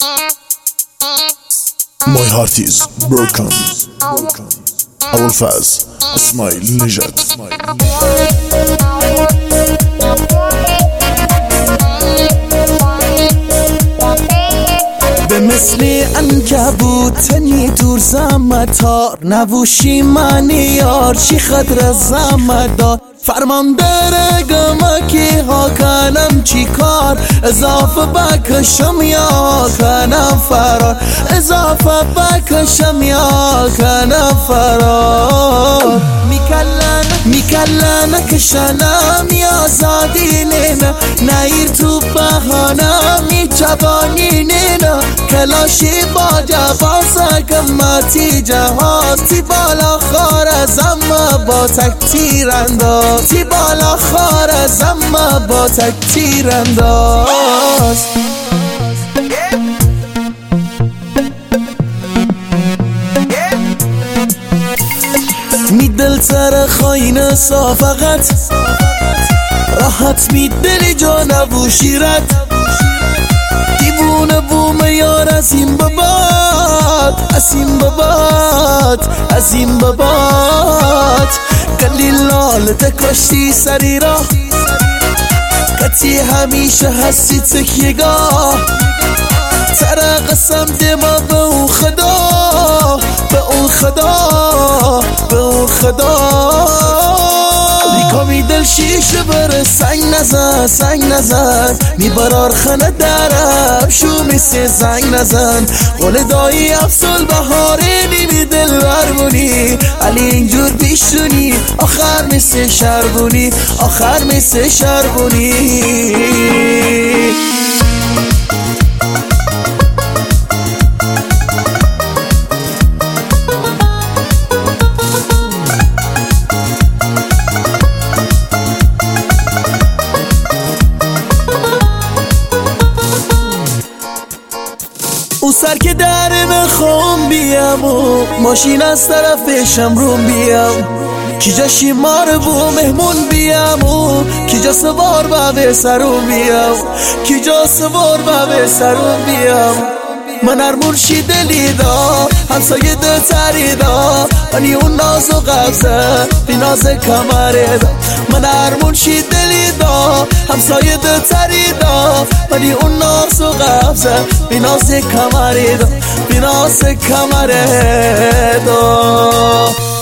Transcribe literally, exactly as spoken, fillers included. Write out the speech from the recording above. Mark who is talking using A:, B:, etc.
A: My heart is broken. أبوالفاز اسماعیل نژاد.
B: به مثل عنکبوت تنی دور زمتار نبوشی من یار چی خدر زمدار فرمان داره گمکی ها کنم چی کار اضافه بکشم یا کنم فرار اضافه بکشم یا کنم فرار میکلن میکلن کشنم یا زادی نینا نیر تو بهانم میچبانی نینا کلاشی با جواز کمتی جهاز تی بالا خارزم با تک تیر انداز تی بالا خارزم با تک تیر انداز می دل سر خاین صافقت راحت می دلی جا نبوشی رد دیوونه بوم یار از این بباد از این بباد از این بباد گلی لالت کشتی سری را کتی همیشه هستی تکیگاه ترا قسم دما به اون خدا به اون خدا به اون خدا لیکامی دل شیشه بره سنگ نزن سنگ نزن میبرار خانه درم شو میسی زنگ نزن قول دایی افسل بهاره نیمی دل برمونی علی اینجور بیشونی آخر میسی شربونی آخر میسی شربونی اون سر که در نخوام بیام و ماشین از طرفشم روم بیام کی جا شیمار بو مهمون بیام و کی جا سوار با به سرون بیام کی جا سوار با به سرون بیام من هر مرشید لیدا همسایه ده تریدا منی اون ناز و قبضه بی ناز کمره دا من هر مرشید لیدا همسایه ده تریدا منی اون ناز و قبضه بی ناز کمره دا بی ناز کمره دا